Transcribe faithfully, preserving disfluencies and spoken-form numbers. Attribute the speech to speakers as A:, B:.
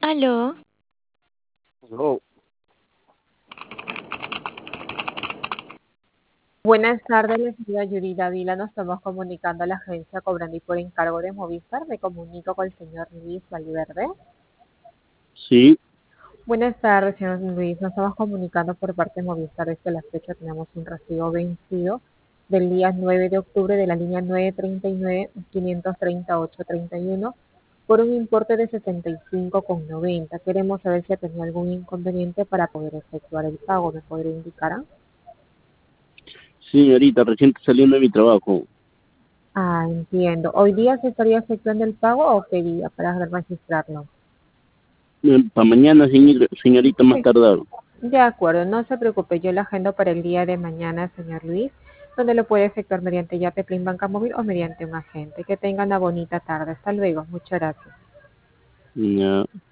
A: Aló,
B: No,
C: Buenas tardes, la señora Yuri Dávila. Nos estamos comunicando a la agencia cobrando y por encargo de Movistar. Me comunico con el señor Luis Valverde.
B: sí,
C: Buenas tardes, señor Luis. Nos estamos comunicando por parte de Movistar. Desde la fecha tenemos un recibo vencido del día nueve de octubre de la línea nueve treinta y nueve quinientos treinta y ocho treinta y uno por un importe de sesenta y cinco con noventa. Queremos saber si ha tenido algún inconveniente para poder efectuar el pago. ¿Me podría indicar?
B: señorita, recién saliendo de mi trabajo.
C: Ah, entiendo. ¿Hoy día se estaría efectuando el pago o qué día para registrarlo?
B: Para mañana, señor- señorita, más
C: Sí,
B: tardado.
C: de acuerdo, no se preocupe, yo la agendo para el día de mañana, señor Luis, donde lo puede efectuar mediante Yapepin Banca Móvil o mediante un agente. Que tenga una bonita tarde. Hasta luego. Muchas gracias.
B: Ya.